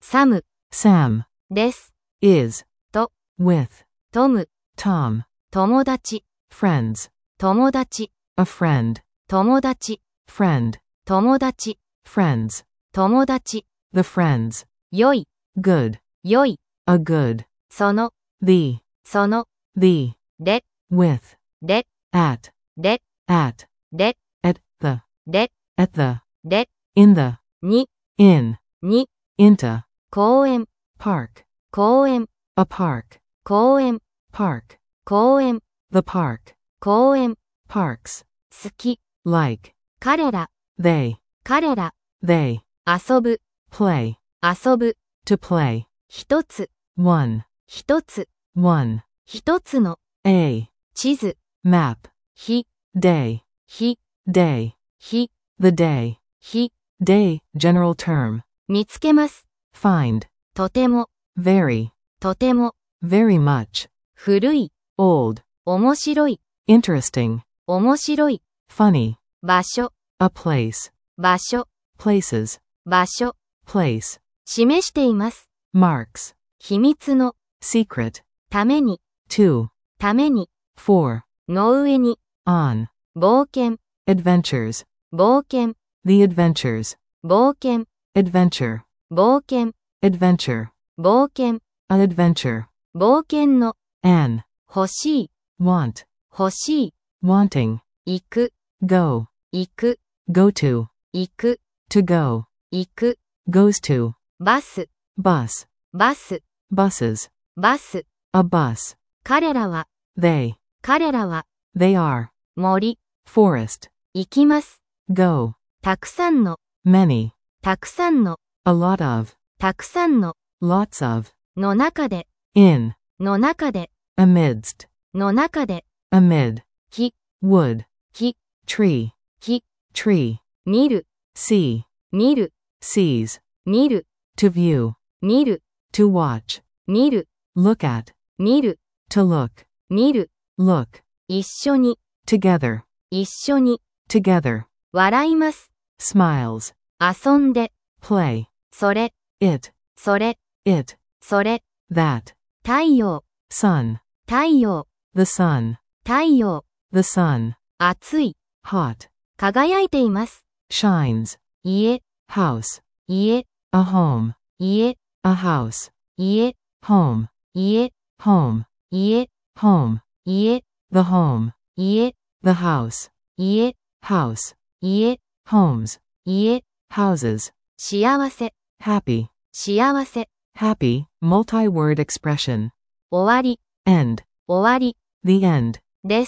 サム Sam です。 is と with トム Tom 友達 friends 友達 a friend 友達 friend 友達 friends 友達 the friends 良い good 良い a good その the その the で with で at で at で at the で at the で in the に in に into 公園 park 公園 a park 公園 park 公園 the park 公園 parks 好き like 彼ら they 彼ら they 遊ぶ play 遊ぶ to play 一つ one 一つ one 一つの a 地図 map 日 day 日 day 日 the day 日 day general term 見つけます find とても very とても very much 古い old 面白い interesting 面白い funny 場所 a place 場所 places 場所 place 示しています marks 秘密の secret ために to ために for の上に on 冒険 adventures 冒険 the adventures 冒険 adventure 冒険 adventure 冒険 an adventure 冒険の an 欲しい want 欲しい wanting 行く go 行く go to 行く to go 行く goes to バス bus バス buses バス a bus 彼らは they 彼らは they are 森 forest 行きます go たくさんの many たくさんの a lot of たくさんの lots of の中で in の中で amidst の中で amid 木 wood 木 tree 木 tree 見る see 見る sees 見る to view 見る to watch 見る look at 見る to look 見る look 一緒に together 一緒に together 笑います smiles 遊んで play それ it それ it それ that 太陽 sun 太陽 the sun 太陽 the sun 暑い hot 輝いています shines 家 house 家 a home 家 a house 家 home 家 home 家 home 家 the home 家 the house 家 house 家 homes 家 houses 幸せ happy 幸せ happy multi-word expression 終わり end 終わり the end です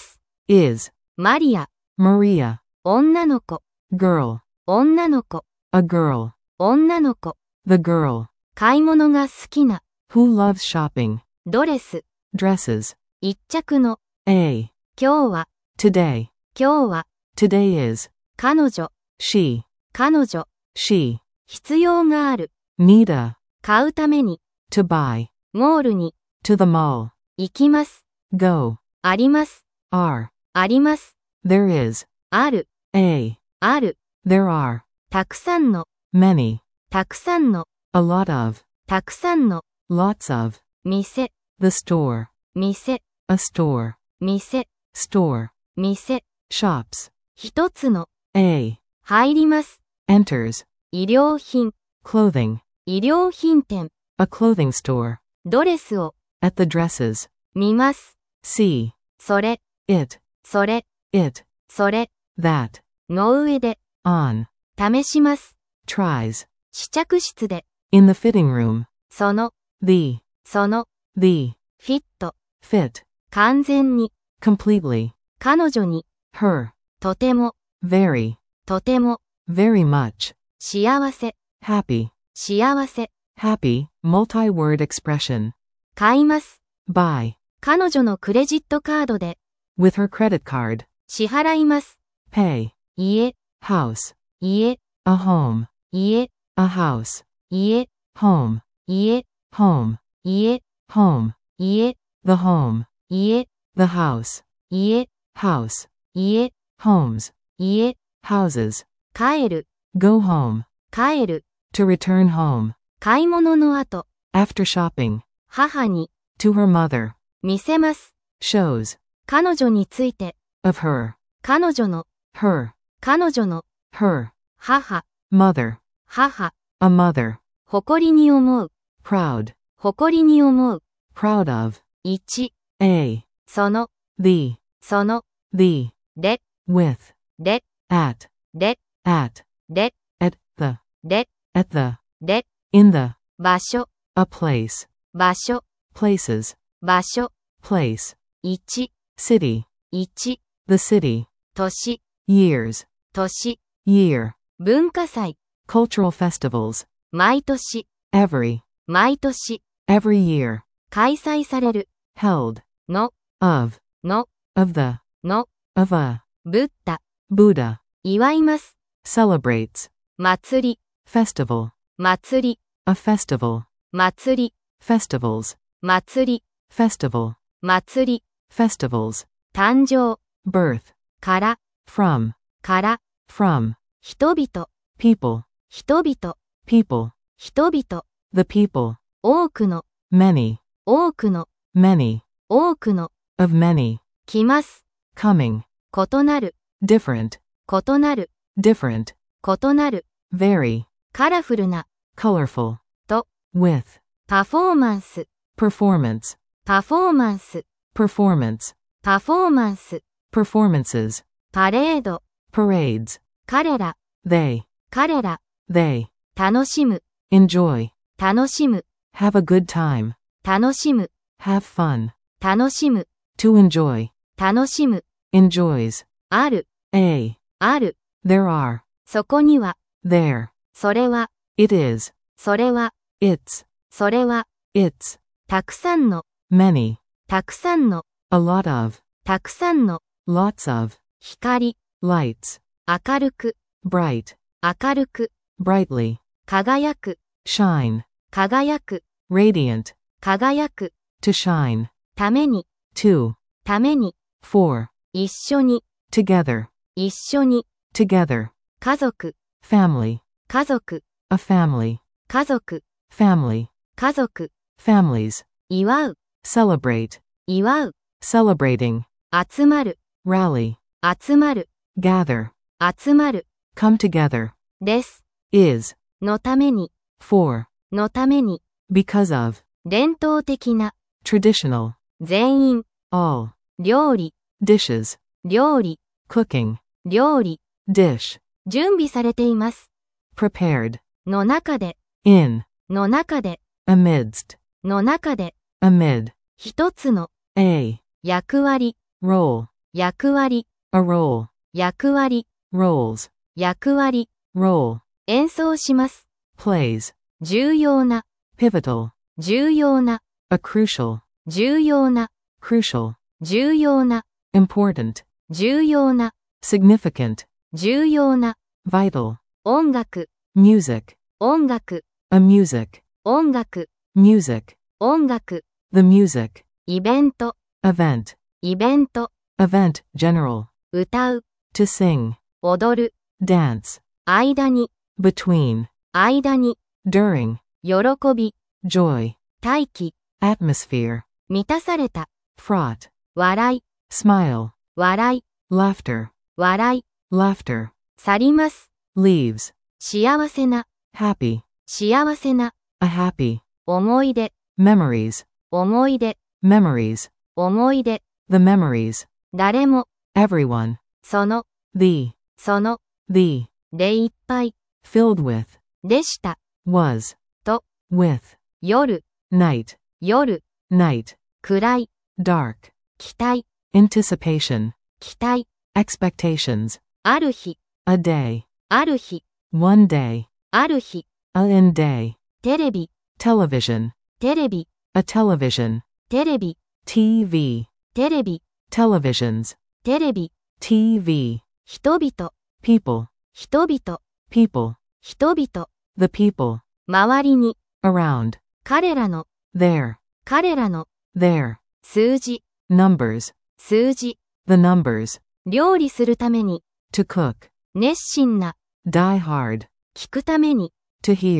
is マリア Maria 女の子 girl 女の子 a girl 女の子 the girl 買い物が好きな who loves shopping ドレス dresses 一着の a 今日は today 今日は today is 彼女 she 彼女 she 必要がある need a 買うために to buy モールに to the mall 行きます go あります are あります there is ある a ある there are たくさんの many たくさんの a lot of たくさんの lots of 店 the store 店 a store 店 store 店 shops 一つの a 入ります enters 医療品 clothing 医療品店 a clothing store ドレスを at the dresses 見ます see それ it それ it それ that の上で on 試します tries 試着室で in the fitting room その the その the フィット fit 完全に completely 彼女に her とても very とても very much 幸せ happy 幸せ happy multi-word expression 買います buy 彼女のクレジットカードで with her credit card 支払います pay 家 house 家 a home 家 a house 家 home 家 home 家 home 家 the home 家 the house 家 house 家 homes 家 houses 帰る go home 帰る to return home 買い物の後、 After shopping. 母に、 To her mother. 見せます。 Shows. 彼女について、 Of her. 彼女の、 Her. 彼女の、 Her. 母、 Mother. 母、 A mother. 誇りに思う、 Proud. 誇りに思う。 Proud of. 1、 A. その、 The. その、 The. で、 With. で、 At. で、 At. で、 At the. で、 At the. で、 In the. 場所、 A place. 場所、 Places. 場所。 Place. 1、 City. 1、 The city. 年、 Years. 年、 Year. 文化祭、 Cultural festivals. 毎年、 Every. 毎年、 Every year. 開催される、 Held. の、 Of. の、 Of the. の、 Of a. ブッダ、 Buddha. 祝います。 Celebrates. 祭り、 Festival. 祭り、 A festival. 祭り、 Festivals. 祭り、 Festival. 祭り、 Festivals. 誕生、 Birth. から、 From. から、 From. 人々、 People. 人々、 People. 人々、 The people. 多くの、 Many. 多くの、 Many. 多くの、 Of many. 来ます。 Coming. 異なる、 Different. 異なる、 Different. 異なる、 Very. カラフルな、 Colorful. と、 With. パフォーマンス、 Performance. パフォーマンス、 Performance. パフォーマンス、 Performances. パレード、 Parades. 彼ら、 They. 彼ら、 They. 楽しむ、 Enjoy. 楽しむ、 Have a good time. 楽しむ、 Have fun. 楽しむ、 To enjoy. 楽しむ、 Enjoys. ある、 A. ある、 There are. そこには、 There. それは、 It is. それは、 It's. それは、 It's. たくさんの、 Many. たくさんの、 A lot of. たくさんの、 Lots of. 光、 Lights. 明るく、 Bright. 明るく、 Brightly. 輝く、 Shine. 輝く、 Radiant. 輝く、 To shine. ために、 To. ために、 For. 一緒に、 Together. 一緒に、 Together. 家族、 Family. 家族、 A family. 家族、 Family. 家族、 Families. 祝う、 Celebrate. 祝う、 Celebrating. 集まる、 Rally. 集まる、 Gather. 集まる、 Come together. です、 Is. のために、 For. のために、 Because of. 伝統的な、 Traditional. 全員、 All. 料理、 Dishes. 料理、 Cooking. 料理、 Dish. 準備されています。 Prepared. の中で、 In. の中で、 Amidst. の中で、 Amid. 一つの、 A. 役割、 Role. 役割、 A role. 役割、 Roles. 役割、 Role. 演奏します。 Plays. 重要な、 Pivotal. 重要な、 A crucial. 重要な、 Crucial. 重要な、 Important. 重要な、 Significant. 重要な、 Vital. 音楽、 Music. 音楽、 A music. 音楽、 Music. 音楽、 The music. イベント、 Event. イベント、 Event. General. 歌う、 To sing. 踊る、 Dance. 間に、 Between. 間に、 During. 喜び、 Joy. 大気、 Atmosphere. 満たされた、 Fraught. 笑い、 Smile. 笑い、 Laughter. 笑い、 Laughter. 去ります。 Leaves. 幸せな、 Happy. 幸せな、 A happy. 思い出、 Memories. 思い出、 Memories. 思い出、 The memories. 誰も、 Everyone. その、 The. その、 The. でいっぱい、 Filled with. でした、 Was. と、 With. 夜、 Night. 夜、 Night. 暗い、 Dark. 期待、 Anticipation. 期待、 Expectations. ある日、 A day. ある日、 One day. ある日、 A in day. テレビ、 Television. テレビ、 A television. テレビ、 TV. テレビ、 Televisions. テレビ、 TV. 人々、 People. 人々、 People. 人々、 The people. 周りに、 Around. 彼らの、 There. 彼らの、 There. 数字、 Numbers. 数字、 The numbers. 料理するために、 To cook. 熱心な、 Die hard. 聞くために、 To hear.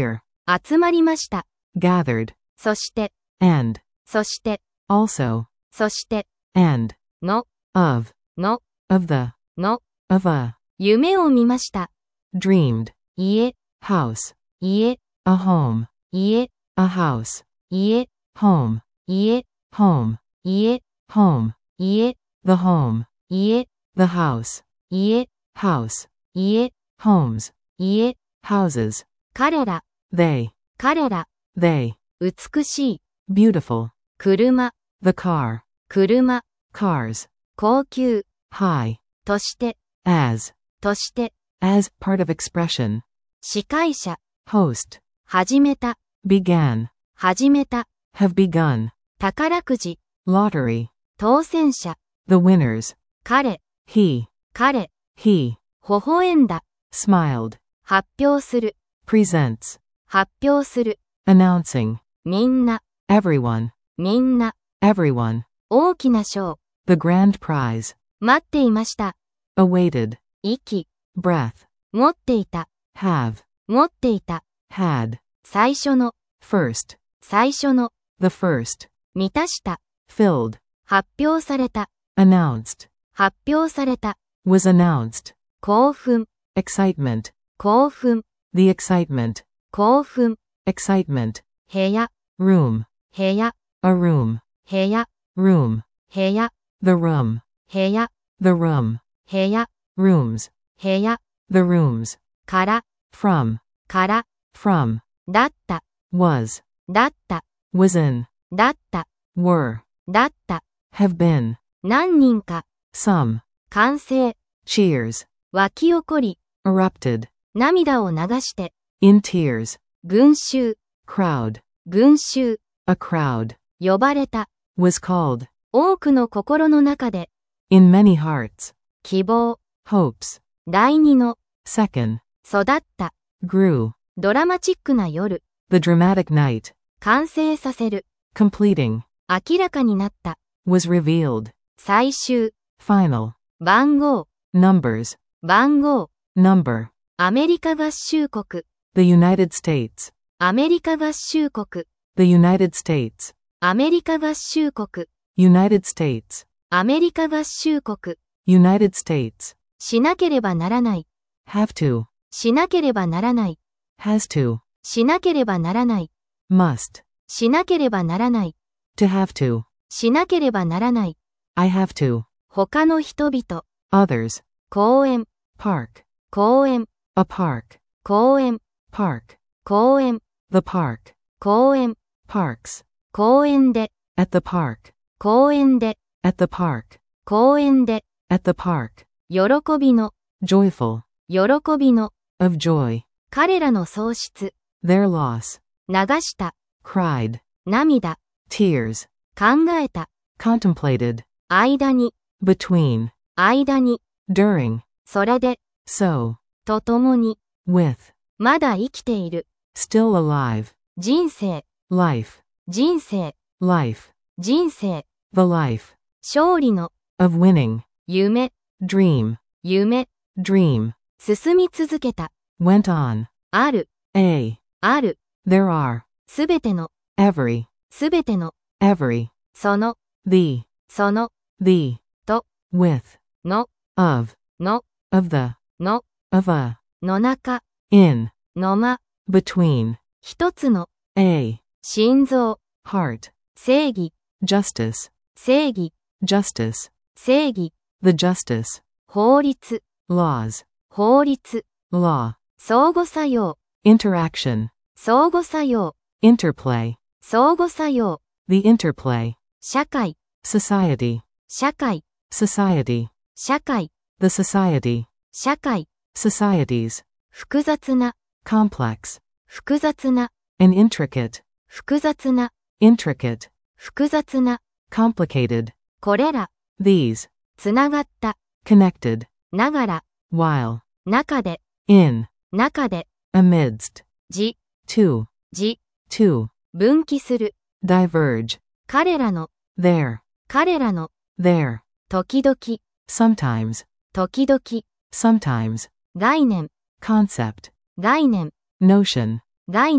集まりました。 gathered, そして、 and, そして、 also, そして、 and, の、 of, の、 of the, の、 of a, 夢を見ました。 dreamed, 家、 house, 家、 a home, 家、 a house, 家、 home, 家、 home, 家、 home, 家、 the home, 家、 the house, 家、 house, 家、 homes, 家、 houses, 彼ら、 they, 彼ら、 they, 美しい、 beautiful, 車、 the car, 車、 cars, 高級、 high, として、 as, として、 as part of expression, 司会者、 host, 始めた、 began, 始めた、 have begun, 宝くじ、 lottery, 当選者、 the winners, 彼、 he, 彼、 he, 微笑んだ、 smiled, 発表する、 presents, 発表する、 announcing, みんな、 everyone, みんな、 everyone, 大きな賞、 the grand prize, 待っていました、 awaited, 息、 breath, 持っていた、 have, 持っていた、 had, 最初の、 first, 最初の、 the first, 満たした、 filled, 発表された、 announced, 発表された、 was announced, 興奮、 excitement, 興奮、 the excitement, 興奮、 excitement, 部屋、 room, 部屋、 a room, 部屋、 room, 部屋、 the room, 部屋、 the room, 部屋、 rooms, 部屋、 the rooms, から、 from, から、 from, だった、 was, だった、 was in, だった、 were, だった、 have been, 何人か、 some, 歓声、 cheers, 湧き起こり、 erupted, 涙を流して、 in tears, 群衆、 crowd, 群衆、 a crowd, 呼ばれた、 was called, 多くの心の中で、 in many hearts, 希望、 hopes, 第二の、 second, 育った、 grew, ドラマチックな夜、 the dramatic night, 完成させる、 completing, 明らかになった、 was revealed, 最終、 final, 番号、 numbers, 番号、 number, アメリカ合衆国、 the United States, アメリカ合衆国、 the United States, アメリカ合衆国、 United States, アメリカ合衆国、 United States, しなければならない、 have to, しなければならない、 has to, しなければならない、 must, しなければならない、 to have to, しなければならない、 I have to, 他の人々、 others, 公園、 park, 公園、 a park, 公園、 park, 公園、 the park, 公園、 parks, 公園で、 at the park, 公園で、 at the park, 公園で、 at the park, 喜びの、 joyful, 喜びの、 of joy, 彼らの喪失、 their loss, 流した、 cried, 涙、 tears, 考えた、 contemplated, 間に、 between, 間に、 during, それで、 so, と共に、 with, まだ生きている、 still alive, 人生、 life, 人生、 life, 人生、 the life, 勝利の、 of winning, 夢、 dream, 夢、 dream, 進み続けた、 went on, ある、 a, ある、 there are, すべての、 every, すべての、 every, その、 the, その、 the, と、 with, の、 of, の、 of the, の、 of a, の中、 in, の間、 between, 一つの、 a, 心臓、 heart, 正義、 justice, 正義、 justice, 正義、 the justice, 法律、 laws, 法律、 law, 相互作用、 interaction, 相互作用、 interplay, 相互作用、 the interplay, 社会、 society, 社会、 society, 社会、 the society, 社会、 societies, 複雑な、 complex, 複雑な、 and intricate, 複雑な、 intricate, 複雑な、 complicated, これら、 these, つながった、 connected, ながら、 while, 中で、 in, 中で、 amidst, じ、 to, じ、 to, 分岐する、 diverge, 彼らの、 there, 彼らの、 there, 時々、 sometimes, 時々、 sometimes, 概念、 concept, 概念、 notion, 概念、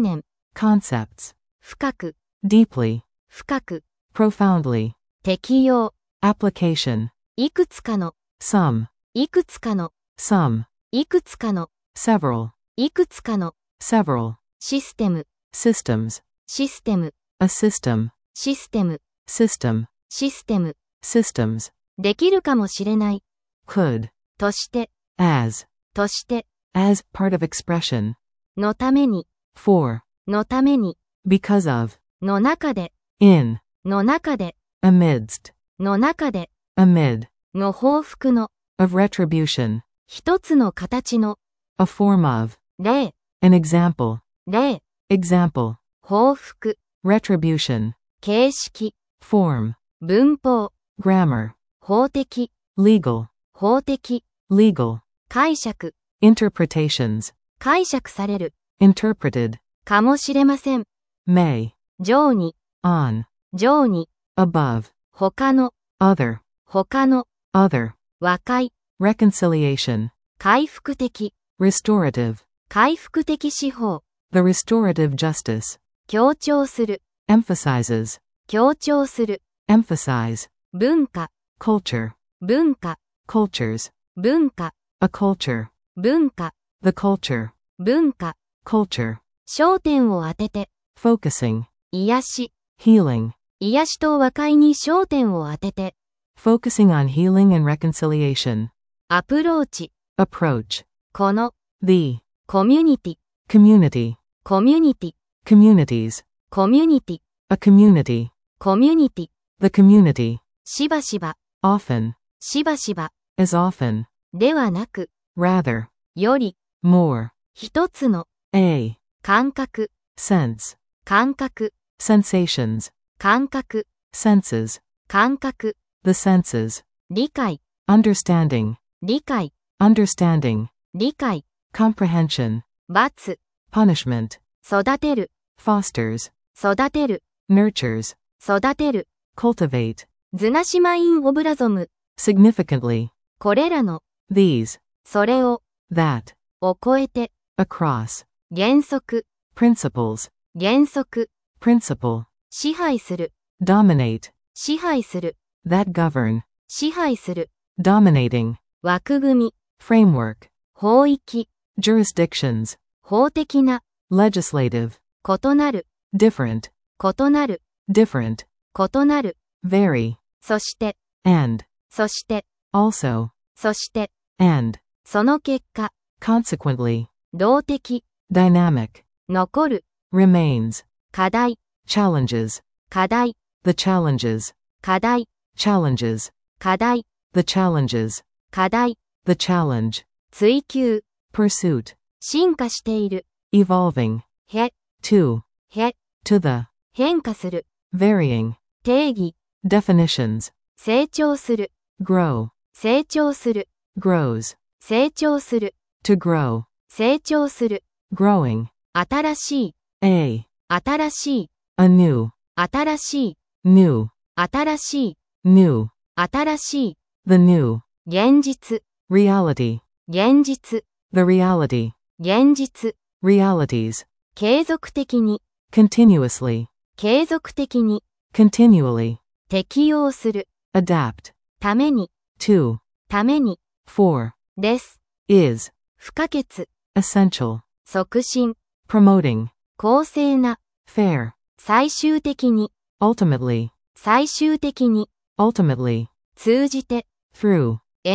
concepts, 深く、 deeply, 深く、 profoundly, 適用、 application, いくつかの、 some, いくつかの、 some, いくつかの、 several, いくつかの、 several, システム、 systems, システム、 a system, システム、 system, システム、 systems, できるかもしれない、 could, として、 as, として、 as part of expression, のために、 for, のために、 because of, の中で、 in, の中で、 amidst, の中で、 amid, の報復の、 of retribution, 一つの形の、 a form of, 例、 an example, 例、 example, 報復、 retribution, 形式、 form, 文法、 grammar, 法的、 legal, 法的、 legal, 解釈、 interpretations, 解釈される、 interpreted, かもしれません。 may, 上に、 on, 上に、 above, 他の、 other, 他の、 other, 和解、 reconciliation, 回復的、 restorative, 回復的司法、 the restorative justice, 強調する、 emphasizes, 強調する、 emphasize, 文化、 culture, 文化、 cultures, 文化、 a culture, 文化、 the culture, 文化、 culture, 焦点を当てて、 focusing, 癒し、 healing, 癒しと和解に焦点を当てて、 focusing on healing and reconciliation, アプローチ、 approach, この、 the, コミュニティ、 community, コミュニティ、 communities, コミュニティ、 a community, コミュニティ、 the community, しばしば、 often, しばしば、 as often, ではなく、 rather, より、 more, 一つの、 a, 感覚、 sense, 感覚、 sensations, 感覚、 senses, 感覚、 the senses, 理解、 understanding, 理解、 understanding, 理解、 comprehension, 罰、 punishment, 育てる、 fosters, 育てる、 nurtures, 育てる、 cultivate, ズナシマイン・オブラゾム、 significantly, これらの、 these, それを、 that, を超えて、 across, 原則、 principles, 原則、 principle, 支配する、 dominate, 支配する、 that govern, 支配する、 dominating, 枠組み、 framework, 法域、 jurisdictions, 法的な、 legislative, 異なる、 different, 異なる、 different, 異なる、 vary, そして、 and, そして、 also, そして、 and, その結果、 consequently, 動的、 dynamic, 残る、 remains, 課題、 challenges, 課題、 the challenges, 課題、 challenges, 課題、 the challenges, 課題、 the challenge, 追求、 pursuit, 進化している、 evolving, へ、 to, へ、 to the, 変化する、 varying, 定義、 definitions, 成長する、 grow, 成長する、 grows, 成長する、 to grow, 成長する、 growing, 新しい、 a, 新しい、 anew, 新しい、 new, 新しい、 new, 新しい、 the new, 現実、 reality, 現実、 the reality, 現実、 realities, 継続的に、 continuously, 継続的に、 continually, 適用する、 adapt, ために、 to, ために、 for, です、 is, 不可欠、 essential, 促進、 promoting, 公正な、 fair, 最終的に、 ultimately, 最終的に、 ultimately, 通じて、 through,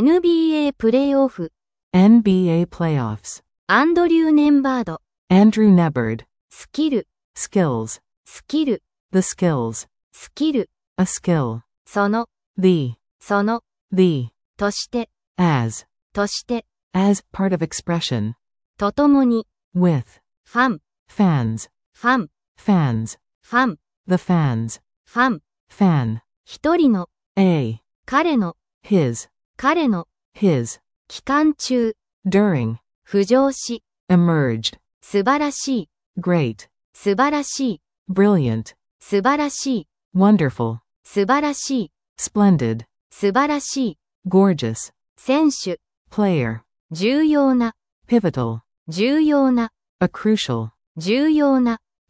NBA プレイオフ、 NBA playoffs, アンドリュー・ネンバード、 Andrew Nebard, スキル、 skills, スキル、 the skills, スキル、 a skill, その、 the, その、 the, として、 as, として、 as part of expression, とともに、 with, ファン、 fans, ファン、 fans, ファン、 the fans, ファン、 fan, 一人の、 a, 彼の、 his, 彼の、 his, 期間中、 during, 浮上し、 emerged, 素晴らしい、 great, 素晴らしい、 brilliant, 素晴らしい、 wonderful, 素晴らしい、 splendid, 素晴らしい、 gorgeous, 選手、 player, 重要な、 pivotal, 重要な、 a crucial, 重要な、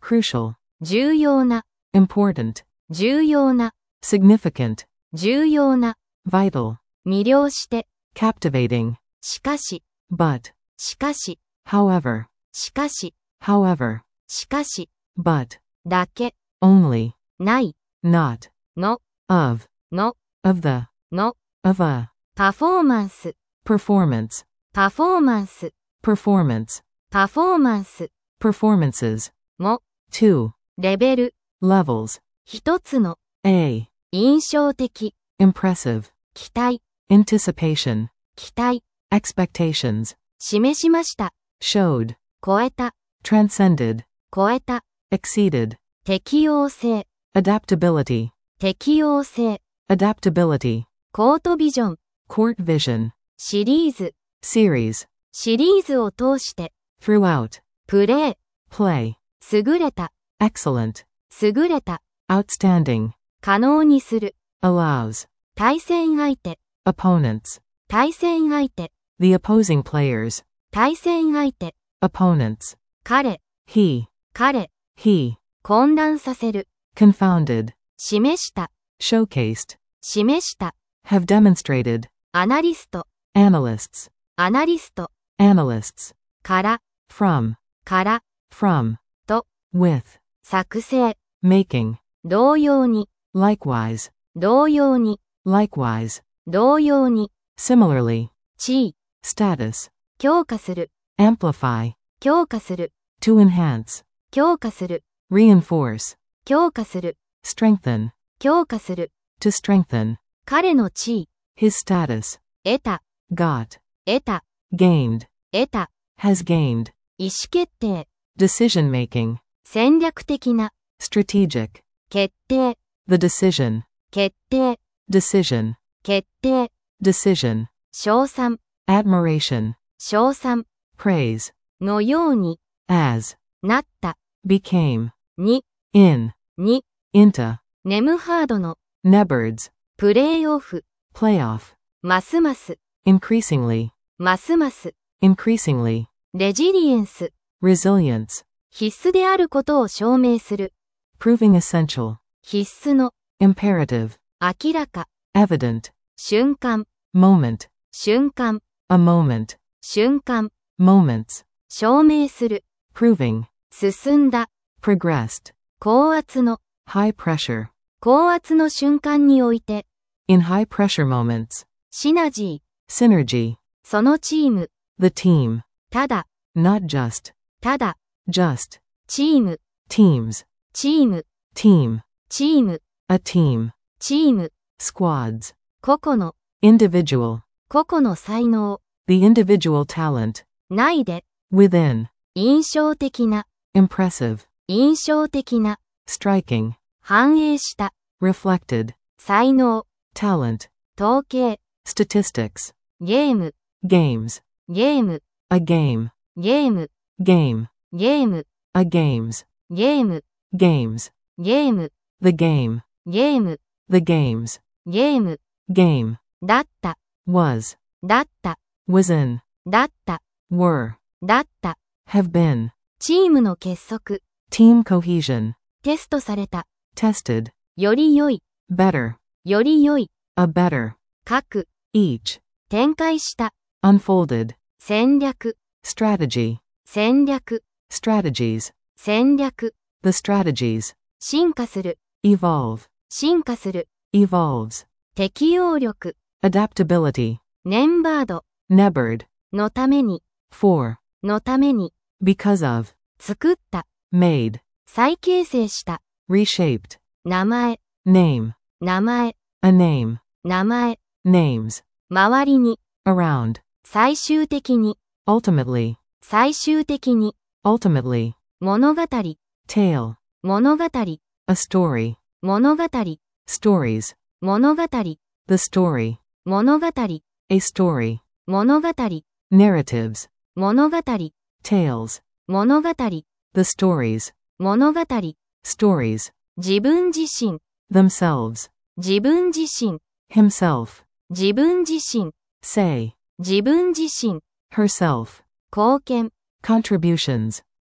crucial, 重要な、 important, 重要な、 significant, 重要な、 vital, 魅了して、 captivating, しかし、 but, しかし、 however, しかし、 however, しかし、 but, だけ、 only, ない、 not, の、 of, の、 of the, の、 of a, パフォーマンス、 performance, パフォーマンス、 performance, パフォーマンス、 performances, も、 2, レベル、 levels, 一つの、 a, 印象的、 impressive, 期待、 anticipation, 期待、 expectations, 示しました、 showed, 超えた、 transcended, 超えた、 exceeded, 適応性、 adaptability, 適応性、 adaptability, コートビジョン、 court vision, シリーズ、 series, シリーズを通して、 throughout, プレイ、 play, 優れた、 excellent, 優れた、 outstanding, 可能にする、 allows, 対戦相手、 opponents, 対戦相手、 the opposing players, 対戦相手、 opponents, 彼、 he, 彼、 he, 混乱させる、 confounded, 示した、 showcased, 示した、 have demonstrated, アナリスト、 analysts, アナリスト、 analysts, から、 from, から、 from, と、 with, 作成、 making, 同様に、 likewise, 同様に、 likewise, 同様に、 similarly, 地位、 status, 強化する、 amplify, 強化する、 to enhance, 強化する、 reinforce, 強化する、 strengthen, 強化する、 to strengthen, 彼の地位、 his status, 得た、 got, 得た、 gained, 得た、 has gained, 意思決定、 decision making, 戦略的な、 strategic, 決定、 the decision, 決定、 decision, 決定、 decision, 称賛、 admiration, 称賛、 praise, のように、 as, なった、 became, に、 in, に、 into, ネムハードの、 Nebbirds, プレイオフ、 playoff, ますます、 increasingly, ますます、 increasingly, レジリエンス、 resilience, 必須であることを証明する、 proving essential, 必須の、 imperative, 明らか、 evident, 瞬間、 moment, 瞬間、 a moment, 瞬間、 moments, 証明する、 proving, 進んだ、 progressed, 高圧の、 high pressure, 高圧の瞬間において、 in high pressure moments, シナジー、 synergy, そのチーム、 the team, ただ、 not just, ただ、 just, チーム、 teams, チーム、 team, チーム、 a team, チーム、 squads, 個々の、 individual, 個々の才能、 the individual talent, 内で、 within, 印象的な、 impressive, 印象的な、 striking, 反映した、 reflected, 才能、 talent, 統計、 statistics, ゲーム、 games, ゲーム、 a game, ゲーム、 game, ゲーム、 a games, ゲーム、 games, ゲーム、 the game, ゲーム、 the games, ゲーム、 game, だった、 was, だった、 was in, だった、 were, だった、 have been, チームの結束、 team cohesion, テストされた、 tested, より良い、 better, より良い、 a better, 各、 each, 展開した、 unfolded, 戦略、 strategy, 戦略、 strategies, 戦略、 the strategies, 進化する、 evolve, 進化する、 evolves, 適応力、 adaptability, ネンバード、 nebbed, のために、 for, のために、 because of, 作った、 made, 再形成した、 reshaped, 名前、 name, 名前、 a name, 名前、 names, 周りに、 around, 最終的に、 ultimately, 最終的に、 ultimately, 物語、 tale, 物語、 a story, 物語、 stories, 物語、 the story, 物語、 a story, 物語、 narratives, 物語、 tales, 物語、 the stories, 物語、 stories, 自分自身、 themselves, 自分自身、 himself, 自分自身、 say, 自分自身、 herself, 貢献、 contributions,